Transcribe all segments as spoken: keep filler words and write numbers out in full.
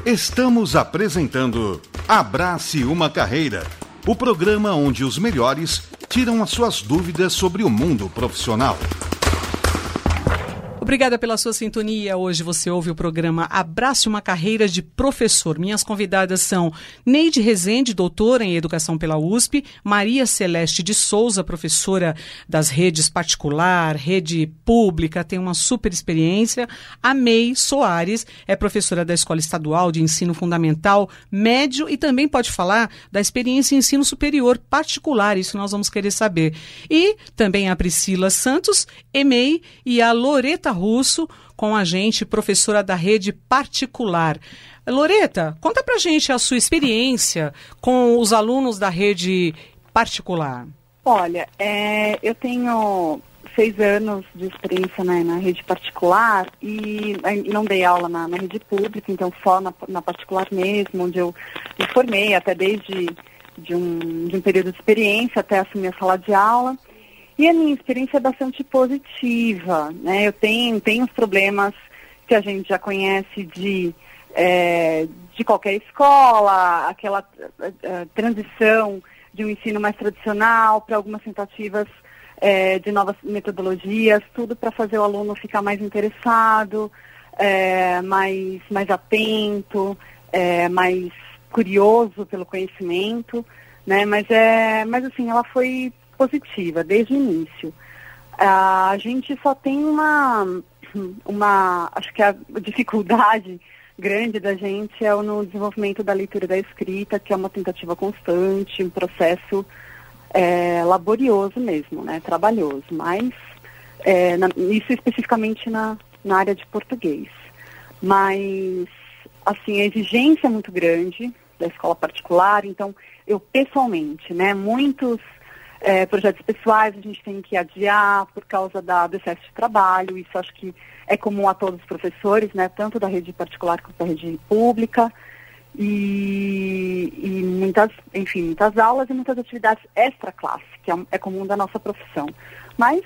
Estamos apresentando Abrace uma Carreira, o programa onde os melhores tiram as suas dúvidas sobre o mundo profissional. Obrigada pela sua sintonia. Hoje você ouve o programa Abrace uma Carreira de Professor. Minhas convidadas são Neide Rezende, doutora em Educação pela U S P, Maria Celeste de Souza, professora das redes particular, rede pública, tem uma super experiência. A May Soares é professora da Escola Estadual de Ensino Fundamental Médio e também pode falar da experiência em ensino superior particular, isso nós vamos querer saber. E também a Priscila Santos, E M E I, e a Loreta Russo, com a gente, professora da rede particular. Loreta, conta pra gente a sua experiência com os alunos da rede particular. Olha, é, eu tenho seis anos de experiência, né, na rede particular e não dei aula na, na rede pública, então só na, na particular mesmo, onde eu me formei até desde de um, de um período de experiência até assumir a sala de aula. E a minha experiência é bastante positiva, né? Eu tenho, tenho os problemas que a gente já conhece de, é, de qualquer escola, aquela uh, transição de um ensino mais tradicional para algumas tentativas é, de novas metodologias, tudo para fazer o aluno ficar mais interessado, é, mais, mais atento, é, mais curioso pelo conhecimento, né? Mas, é, mas assim, ela foi positiva desde o início. Uh, a gente só tem uma, uma, acho que a dificuldade grande da gente é no desenvolvimento da leitura e da escrita, que é uma tentativa constante, um processo é, laborioso mesmo, né, trabalhoso, mas é, na, isso especificamente na, na área de português. Mas, assim, a exigência é muito grande da escola particular, então eu pessoalmente, né, muitos É, projetos pessoais a gente tem que adiar por causa da, do excesso de trabalho. Isso acho que é comum a todos os professores, né, tanto da rede particular quanto da rede pública. E, e muitas, enfim, muitas aulas e muitas atividades extra-classe, que é, é comum da nossa profissão. Mas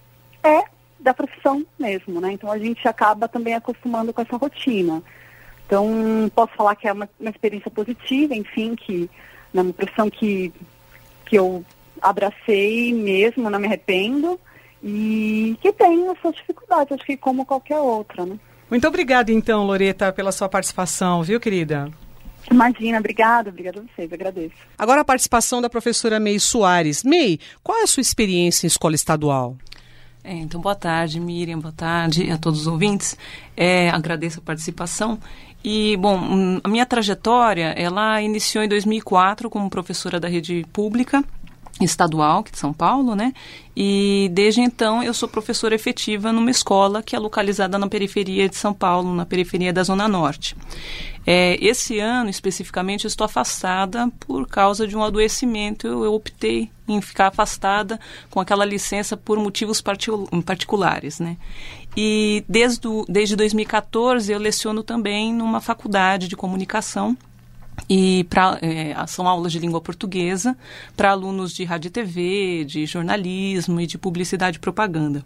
é da profissão mesmo, né? Então a gente acaba também acostumando com essa rotina. Então posso falar que é uma, uma experiência positiva, enfim, que é uma profissão que, que eu abracei mesmo, não me arrependo, e que tem as suas dificuldades, acho que como qualquer outra, né? Muito obrigada, então, Loreta, pela sua participação, viu, querida? Imagina, obrigada, obrigada a vocês, agradeço. Agora a participação da professora May Soares. May, qual é a sua experiência em escola estadual? É, então, boa tarde, Miriam, boa tarde a todos os ouvintes. É, agradeço a participação. E, bom, a minha trajetória, ela iniciou em dois mil e quatro como professora da rede pública estadual, que é de São Paulo, né? E desde então eu sou professora efetiva numa escola que é localizada na periferia de São Paulo, na periferia da Zona Norte. É, esse ano, especificamente, eu estou afastada por causa de um adoecimento. Eu, eu optei em ficar afastada com aquela licença por motivos partiu, particulares, né? E desde, o, desde dois mil e quatorze eu leciono também numa faculdade de comunicação. E pra, é, são aulas de língua portuguesa para alunos de rádio e T V, de jornalismo e de publicidade e propaganda.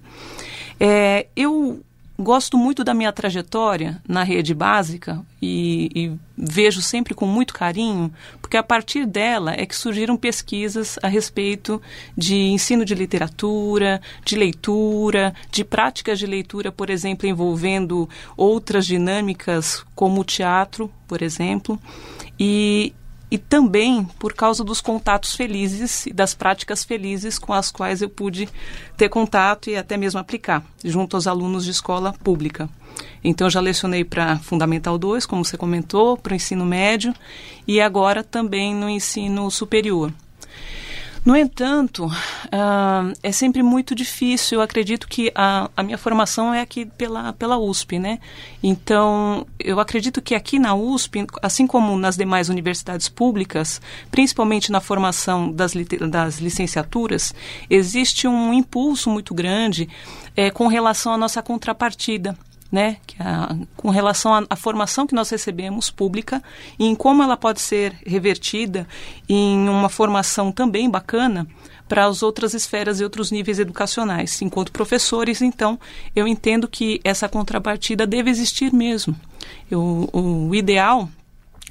É, eu gosto muito da minha trajetória na rede básica e, e vejo sempre com muito carinho, porque a partir dela é que surgiram pesquisas a respeito de ensino de literatura, de leitura, de práticas de leitura, por exemplo, envolvendo outras dinâmicas como o teatro, por exemplo. E, e também por causa dos contatos felizes e das práticas felizes com as quais eu pude ter contato e até mesmo aplicar junto aos alunos de escola pública. Então, já lecionei para Fundamental dois, como você comentou, para o ensino médio e agora também no ensino superior. No entanto, uh, é sempre muito difícil. Eu acredito que a, a minha formação é aqui pela, pela U S P, né? Então, eu acredito que aqui na U S P, assim como nas demais universidades públicas, principalmente na formação das, das licenciaturas, existe um impulso muito grande é, com relação à nossa contrapartida, né, que a, com relação à, à formação que nós recebemos pública e em como ela pode ser revertida em uma formação também bacana para as outras esferas e outros níveis educacionais. Enquanto professores, então, eu entendo que essa contrapartida deve existir mesmo. Eu, o, o ideal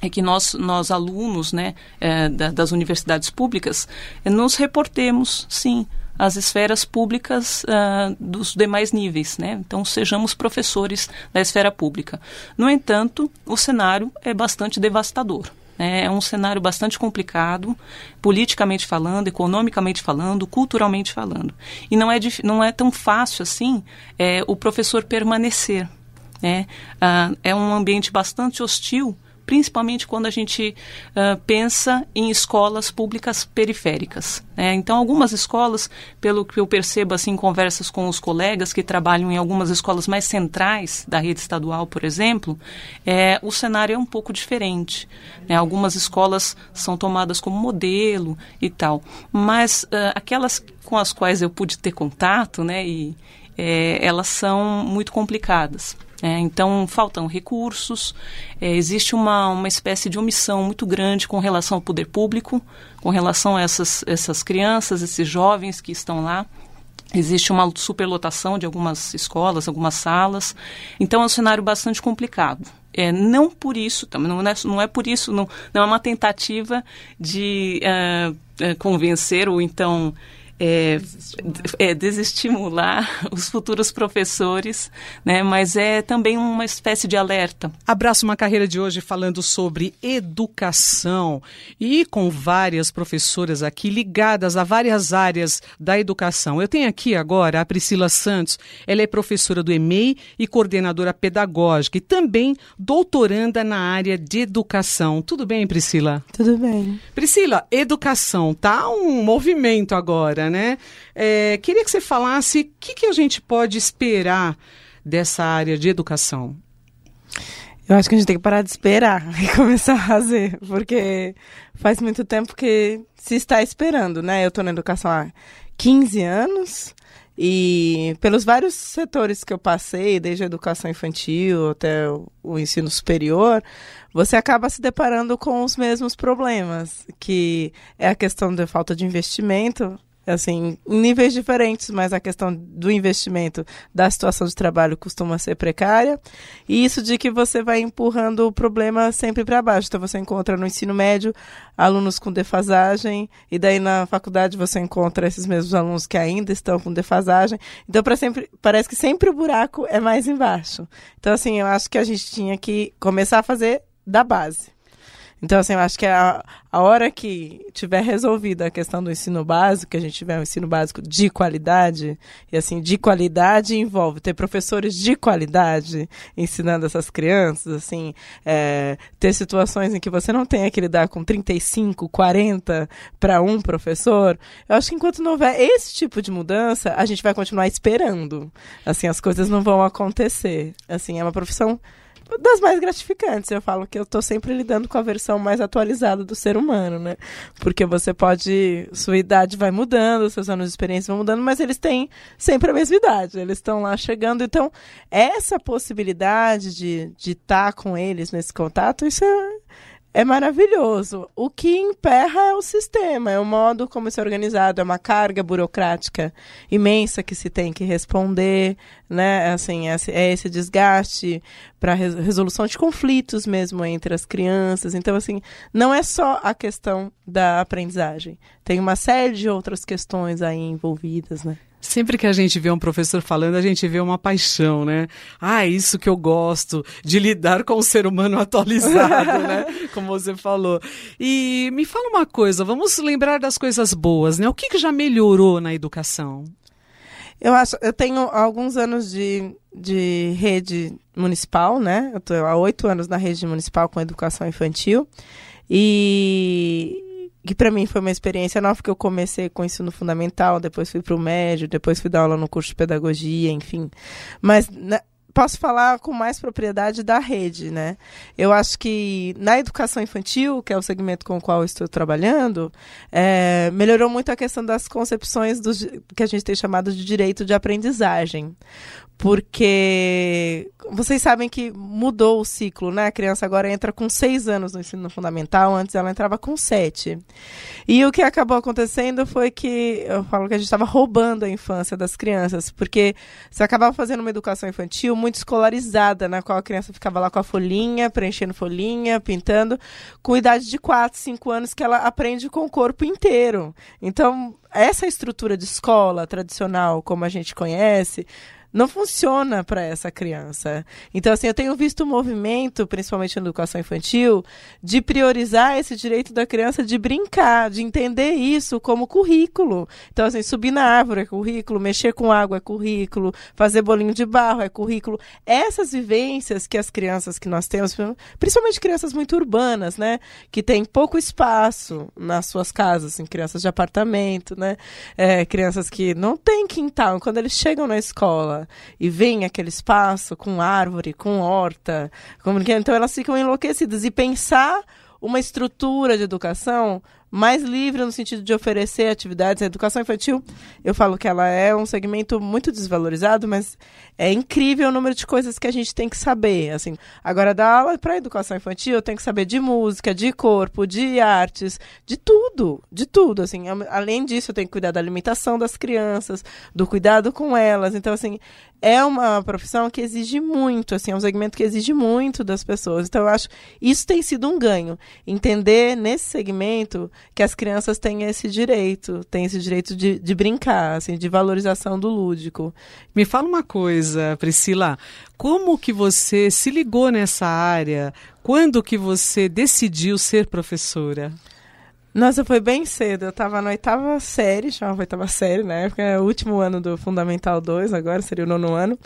é que nós, nós alunos, né, é, da, das universidades públicas, é, nos reportemos, sim, às esferas públicas uh, dos demais níveis, né? Então, sejamos professores da esfera pública. No entanto, o cenário é bastante devastador. É um cenário bastante complicado, politicamente falando, economicamente falando, culturalmente falando. E não é, não é tão fácil assim é, o professor permanecer. Né? Ah, é um ambiente bastante hostil, principalmente quando a gente uh, pensa em escolas públicas periféricas. Né? Então, algumas escolas, pelo que eu percebo assim, em conversas com os colegas que trabalham em algumas escolas mais centrais da rede estadual, por exemplo, é, o cenário é um pouco diferente. Né? Algumas escolas são tomadas como modelo e tal, mas uh, aquelas com as quais eu pude ter contato, né, e, é, elas são muito complicadas. É, então, faltam recursos, é, existe uma, uma espécie de omissão muito grande com relação ao poder público, com relação a essas, essas crianças, esses jovens que estão lá. Existe uma superlotação de algumas escolas, algumas salas. Então, é um cenário bastante complicado. É, não por isso, não é, não é por isso, não, não é uma tentativa de uh, uh, convencer ou então... É, é, desestimular os futuros professores, né? Mas é também uma espécie de alerta. Abraço uma carreira de hoje falando sobre educação e com várias professoras aqui ligadas a várias áreas da educação. Eu tenho aqui agora a Priscila Santos, ela é professora do E M E I e coordenadora pedagógica e também doutoranda na área de educação. Tudo bem, Priscila? Tudo bem. Priscila, educação, tá um movimento agora, né? É, queria que você falasse o que, que a gente pode esperar dessa área de educação. Eu acho que a gente tem que parar de esperar e começar a fazer, porque faz muito tempo que se está esperando, né? Eu estou na educação há quinze anos e pelos vários setores que eu passei, desde a educação infantil até o, o ensino superior, você acaba se deparando com os mesmos problemas, que é a questão da falta de investimento, assim, em níveis diferentes, mas a questão do investimento, da situação de trabalho costuma ser precária, e isso de que você vai empurrando o problema sempre para baixo. Então você encontra no ensino médio alunos com defasagem, e daí na faculdade você encontra esses mesmos alunos que ainda estão com defasagem. Então pra sempre, parece que sempre o buraco é mais embaixo. Então assim, eu acho que a gente tinha que começar a fazer da base. Então, assim, eu acho que a, a hora que tiver resolvida a questão do ensino básico, que a gente tiver um ensino básico de qualidade, e assim, de qualidade envolve ter professores de qualidade ensinando essas crianças, assim, é, ter situações em que você não tenha que lidar com trinta e cinco, quarenta para um professor. Eu acho que enquanto não houver esse tipo de mudança, a gente vai continuar esperando. Assim, as coisas não vão acontecer. Assim, é uma profissão das mais gratificantes. Eu falo que eu estou sempre lidando com a versão mais atualizada do ser humano, né? Porque você pode... Sua idade vai mudando, seus anos de experiência vão mudando, mas eles têm sempre a mesma idade. Eles estão lá chegando. Então, essa possibilidade de de estar com eles nesse contato, isso é... É maravilhoso. O que emperra é o sistema, é o modo como isso é organizado, é uma carga burocrática imensa que se tem que responder, né? Assim, é esse desgaste para resolução de conflitos mesmo entre as crianças. Então, assim, não é só a questão da aprendizagem. Tem uma série de outras questões aí envolvidas, né? Sempre que a gente vê um professor falando, a gente vê uma paixão, né? Ah, isso que eu gosto, de lidar com o ser humano atualizado, né? Como você falou. E me fala uma coisa, vamos lembrar das coisas boas, né? O que, que já melhorou na educação? Eu acho, eu tenho alguns anos de, de rede municipal, né? Eu estou há oito anos na rede municipal com educação infantil. E... que para mim foi uma experiência nova, porque eu comecei com ensino fundamental, depois fui para o médio, depois fui dar aula no curso de pedagogia, enfim. Mas né, posso falar com mais propriedade da rede, né? Eu acho que na educação infantil, que é o segmento com o qual eu estou trabalhando, é, melhorou muito a questão das concepções do, que a gente tem chamado de direito de aprendizagem. Porque vocês sabem que mudou o ciclo, né? A criança agora entra com seis anos no ensino fundamental, antes ela entrava com sete. E o que acabou acontecendo foi que, eu falo que a gente estava roubando a infância das crianças, porque você acabava fazendo uma educação infantil muito escolarizada, na qual a criança ficava lá com a folhinha, preenchendo folhinha, pintando, com idade de quatro, cinco anos, que ela aprende com o corpo inteiro. Então, essa estrutura de escola tradicional, como a gente conhece, não funciona para essa criança. Então, assim, eu tenho visto um movimento, principalmente na educação infantil, de priorizar esse direito da criança de brincar, de entender isso como currículo. Então, assim, subir na árvore é currículo, mexer com água é currículo, fazer bolinho de barro é currículo. Essas vivências que as crianças que nós temos, principalmente crianças muito urbanas, né, que têm pouco espaço nas suas casas, assim, crianças de apartamento, né, é, crianças que não têm quintal, quando eles chegam na escola e vem aquele espaço com árvore, com horta, com... então elas ficam enlouquecidas. E pensar uma estrutura de educação mais livre no sentido de oferecer atividades. A educação infantil, eu falo que ela é um segmento muito desvalorizado, mas é incrível o número de coisas que a gente tem que saber. Assim, agora, dar aula para a educação infantil, eu tenho que saber de música, de corpo, de artes, de tudo, de tudo. Assim, além disso, eu tenho que cuidar da alimentação das crianças, do cuidado com elas. Então, assim, é uma profissão que exige muito, assim, é um segmento que exige muito das pessoas. Então, eu acho que isso tem sido um ganho. Entender nesse segmento que as crianças têm esse direito, têm esse direito de, de brincar, assim, de valorização do lúdico. Me fala uma coisa, Priscila, como que você se ligou nessa área? Quando que você decidiu ser professora? Nossa, foi bem cedo. Eu estava na oitava série, chamava oitava série na época, é o último ano do Fundamental dois, agora seria o nono ano.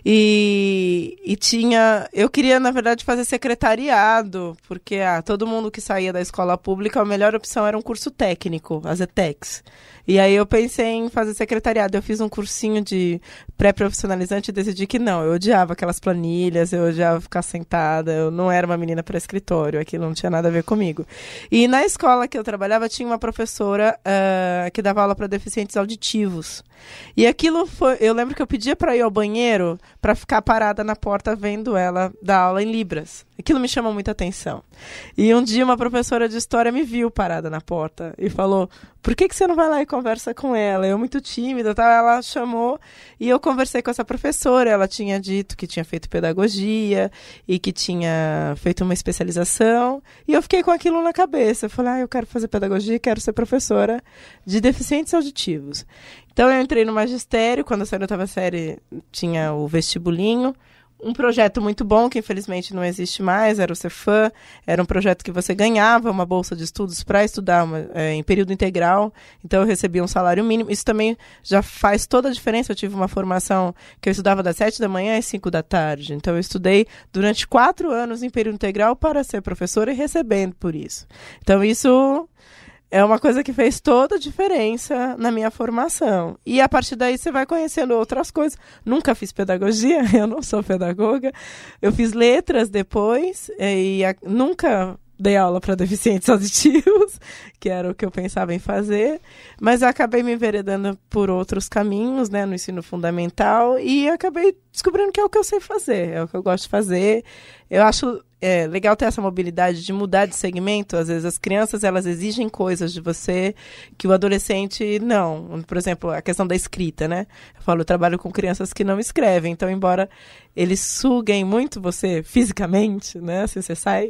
E, e tinha... Eu queria, na verdade, fazer secretariado, porque ah, todo mundo que saía da escola pública, a melhor opção era um curso técnico, as E T E Cs. E aí eu pensei em fazer secretariado. Eu fiz um cursinho de pré-profissionalizante e decidi que não. Eu odiava aquelas planilhas, eu odiava ficar sentada, eu não era uma menina para escritório, aquilo não tinha nada a ver comigo. E na escola que eu trabalhava tinha uma professora uh, que dava aula para deficientes auditivos. E aquilo foi... Eu lembro que eu pedia para ir ao banheiro para ficar parada na porta vendo ela dar aula em Libras. Aquilo me chamou muita atenção. E um dia uma professora de história me viu parada na porta e falou: por que que você não vai lá e conversa com ela? Eu muito tímida, tá? Ela chamou e eu conversei com essa professora. Ela tinha dito que tinha feito pedagogia e que tinha feito uma especialização. E eu fiquei com aquilo na cabeça. Eu falei, ah, eu quero fazer pedagogia e quero ser professora de deficientes auditivos. Então eu entrei no magistério. Quando eu saí da oitava série, tinha o vestibulinho. Um projeto muito bom, que infelizmente não existe mais, era o Cefam. Era um projeto que você ganhava uma bolsa de estudos para estudar uma, é, em período integral. Então eu recebia um salário mínimo. Isso também já faz toda a diferença. Eu tive uma formação que eu estudava das sete da manhã às cinco da tarde. Então eu estudei durante quatro anos em período integral para ser professora e recebendo por isso. Então isso... é uma coisa que fez toda a diferença na minha formação. E a partir daí você vai conhecendo outras coisas. Nunca fiz pedagogia, eu não sou pedagoga. Eu fiz letras depois e a, nunca dei aula para deficientes auditivos, que era o que eu pensava em fazer. Mas eu acabei me enveredando por outros caminhos, né, no ensino fundamental, e acabei descobrindo que é o que eu sei fazer, é o que eu gosto de fazer. Eu acho... é legal ter essa mobilidade de mudar de segmento. Às vezes as crianças, elas exigem coisas de você que o adolescente não. Por exemplo, a questão da escrita, né? Eu falo, eu trabalho com crianças que não escrevem. Então, embora eles suguem muito você fisicamente, né? Se você sai...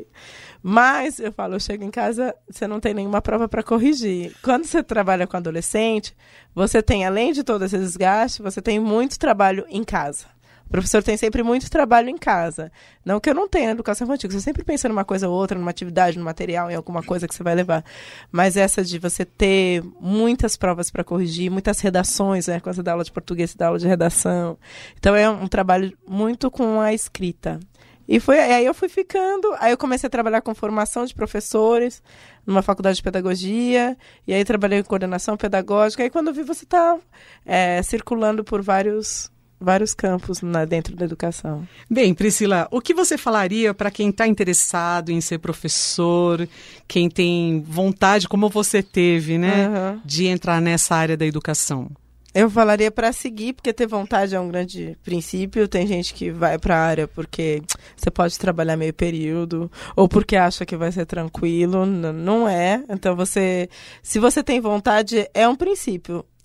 Mas, eu falo, eu chego em casa, você não tem nenhuma prova para corrigir. Quando você trabalha com adolescente, você tem, além de todo esse desgaste, você tem muito trabalho em casa. O professor tem sempre muito trabalho em casa. Não que eu não tenha na educação infantil, você sempre pensa numa coisa ou outra, numa atividade, no material, em alguma coisa que você vai levar. Mas essa de você ter muitas provas para corrigir, muitas redações, né? Quando você dá aula de português, você dá aula de redação. Então é um trabalho muito com a escrita. E foi, aí eu fui ficando, aí eu comecei a trabalhar com formação de professores, numa faculdade de pedagogia, e aí trabalhei em coordenação pedagógica, aí quando eu vi você está é, circulando por vários... vários campos na, dentro da educação. Bem, Priscila, o que você falaria para quem está interessado em ser professor, quem tem vontade, como você teve, né, uhum. de entrar nessa área da educação? Eu falaria para seguir, porque ter vontade é um grande princípio. Tem gente que vai para a área porque você pode trabalhar meio período, ou porque acha que vai ser tranquilo. N- não é. Então, você, se você tem vontade, é um princípio.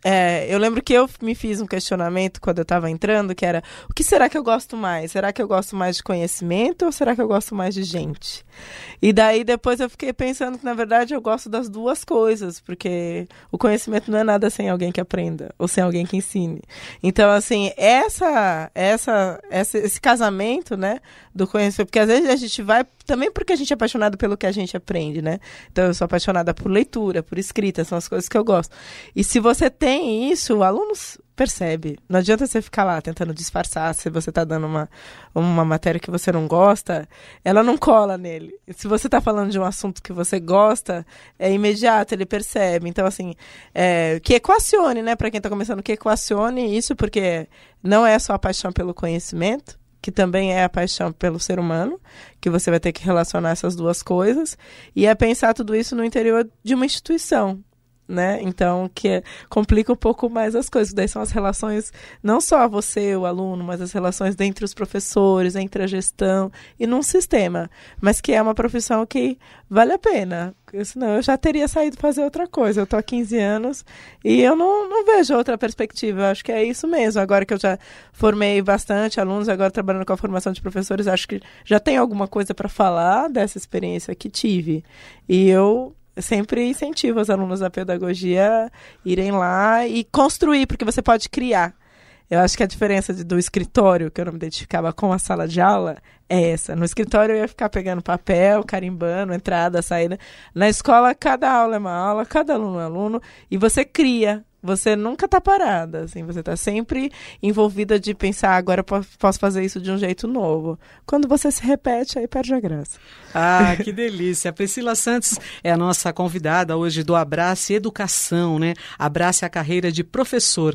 É, eu lembro que eu me fiz um questionamento quando eu estava entrando, que era, o que será que eu gosto mais? Será que eu gosto mais de conhecimento ou será que eu gosto mais de gente? E daí depois eu fiquei pensando que, na verdade, eu gosto das duas coisas, porque o conhecimento não é nada sem alguém que aprenda, ou sem alguém que ensine. Então, assim, essa, essa, essa, esse casamento, né, do conhecimento, porque às vezes a gente vai, também porque a gente é apaixonado pelo que a gente aprende, né? Então, eu sou apaixonada por leitura, por escrita, são as coisas que eu gosto. E se você tem isso, o aluno percebe. Não adianta você ficar lá tentando disfarçar. Se você está dando uma, uma matéria que você não gosta, ela não cola nele. Se você está falando de um assunto que você gosta, é imediato, ele percebe. Então, assim, é, que equacione, né? Para quem está começando, que equacione isso, porque não é só a paixão pelo conhecimento, que também é a paixão pelo ser humano, que você vai ter que relacionar essas duas coisas, e é pensar tudo isso no interior de uma instituição. Né? Então, que é, complica um pouco mais as coisas. Daí são as relações, não só você, o aluno, mas as relações entre os professores, entre a gestão e num sistema. Mas que é uma profissão que vale a pena. Senão eu já teria saído fazer outra coisa. Eu estou há quinze anos e eu não, não vejo outra perspectiva. Eu acho que é isso mesmo. Agora que eu já formei bastante alunos, agora trabalhando com a formação de professores, acho que já tenho alguma coisa para falar dessa experiência que tive. E eu sempre incentivo os alunos da pedagogia a irem lá e construir, porque você pode criar. Eu acho que a diferença de, do escritório, que eu não me identificava com a sala de aula, é essa. No escritório eu ia ficar pegando papel, carimbando, entrada, saída. Na escola, cada aula é uma aula, cada aluno é um aluno, e você cria. Você nunca está parada, assim, você está sempre envolvida de pensar, agora eu posso fazer isso de um jeito novo. Quando você se repete, aí perde a graça. Ah, que delícia. A Priscila Santos é a nossa convidada hoje do Abrace Educação, né? Abrace a carreira de professor.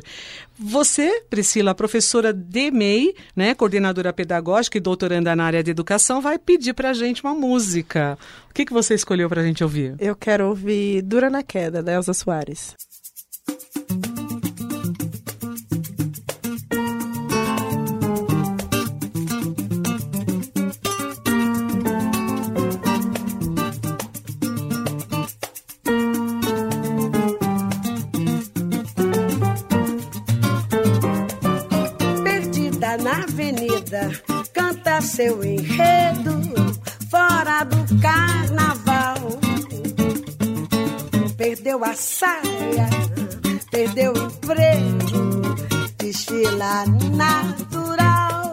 Você, Priscila, professora de M E I, né? Coordenadora pedagógica e doutoranda na área de educação, vai pedir pra gente uma música. O que, que você escolheu pra gente ouvir? Eu quero ouvir Dura na Queda, da Elza Soares. Na avenida, canta seu enredo, fora do carnaval. Perdeu a saia, perdeu o emprego, desfila natural.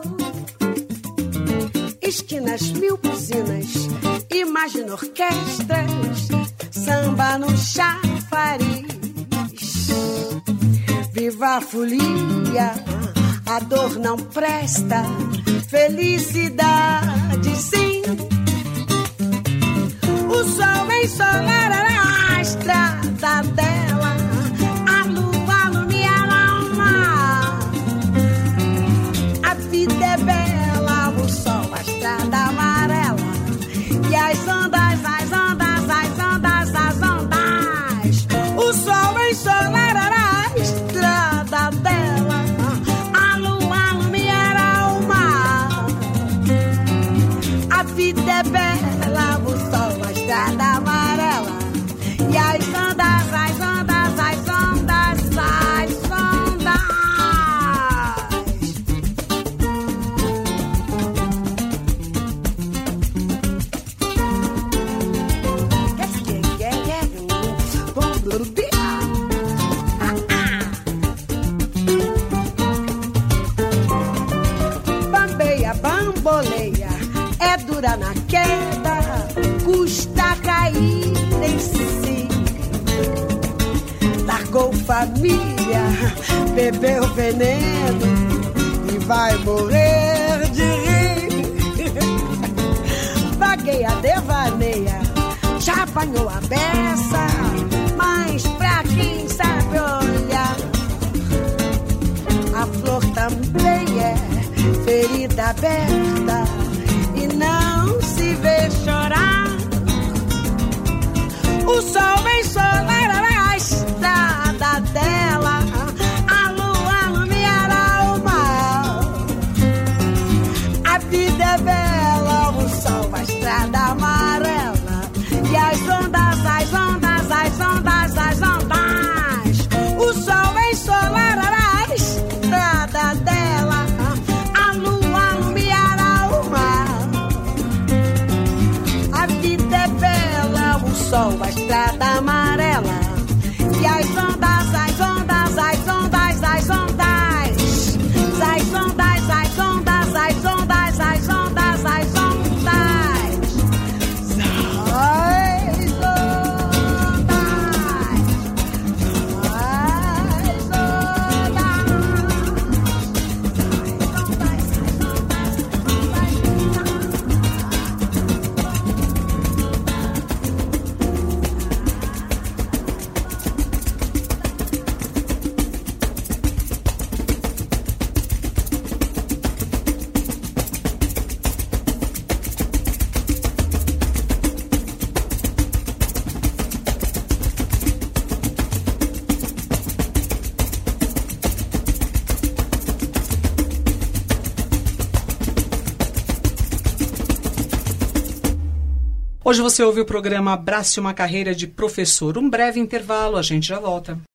Esquinas, mil buzinas, imagina orquestras, samba no chafariz. Viva a folia, a dor não presta, felicidade sim. O sol ensolará a estrada dela, a lua alumiar a alma. A vida é bela, o sol, a estrada amarela, e as ondas, as ondas, as ondas, as ondas. O sol ensolará a estrada dela, a vida é bela, o sol, a estrada amarela, e as ondas, as ondas, as ondas, as ondas. Bambeia, bamboleia, é dura na queda, custa cair em si. Largou família, bebeu veneno e vai morrer de rir. Vagueia, devaneia, já apanhou a beça, mas pra quem sabe olhar, a flor também é ferida aberta e não se vê chorar. O sol vem solar a estrada dela, a lua iluminará o mar. A vida é bela, o sol, a estrada amarela, e as ondas, as ondas, as ondas, as ondas. O sol vem Hoje você ouve o programa Abrace uma Carreira de Professor. Um breve intervalo, a gente já volta.